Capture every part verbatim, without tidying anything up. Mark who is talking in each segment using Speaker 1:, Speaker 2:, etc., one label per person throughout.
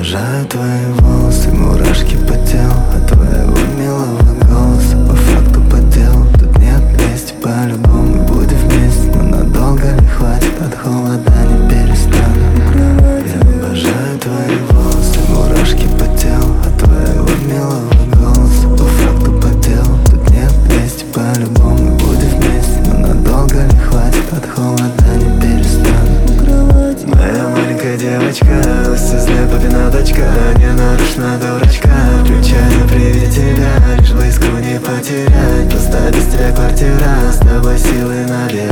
Speaker 1: обожаю твои волосы, мурашки по телу от твоего милого голоса. По факту по делу, тут нет лести, по-любому будем вместе. Но надолго не хватит, от холода не перестану. Я обожаю твои волосы, мурашки по телу от твоего милого голоса. По факту по делу, тут нет лести, по-любому будем вместе. Но надолго не хватит, от холода не перестану. Моя маленькая девочка, все зле папина дочка, не нарушена дурачка. Включаю при тебя, лишь близко не потерять. Просто без тебя квартира, с тобой силы набирать.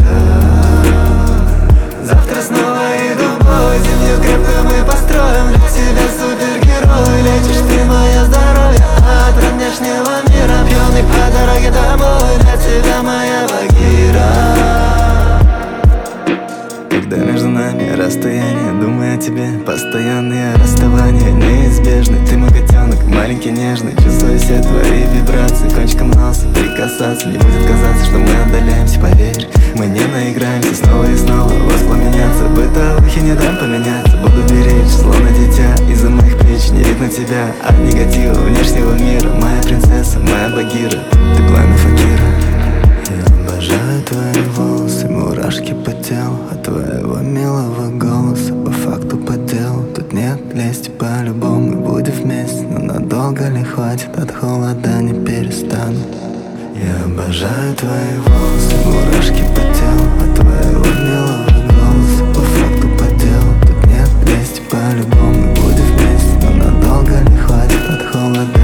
Speaker 1: Завтра снова иду в бой, зимнюю крепкую мы построим. Для тебя супергерой, лечишь ты мое здоровье от внешнего мира. Пьяный по дороге домой, для тебя моя Багира. Когда между нами расстояние, думаю о тебе, постоянные расставания неизбежны. Ты мой котенок, маленький нежный, чувствую все твои вибрации. Кончиком носа прикасаться, не будет казаться, что мы отдаляемся, поверь. Мы не наиграемся снова и снова, воспламеняться. Бытовухи не дам поменяться, буду беречь, словно дитя. Из-за моих плеч не видно тебя от негатива внешнего мира. Моя принцесса, моя Багира, ты пламя факира. Я обожаю твои волосы, мурашки по телу от твоего милого голоса. По факту по делу, тут нет лести, по-любому будем вместе. Но надолго ли хватит, от холода не перестану. Я обожаю твои волосы, мурашки по телу от твоего милого голоса. По факту по делу, тут нет лести, по-любому будем вместе. Но надолго ли хватит, от холода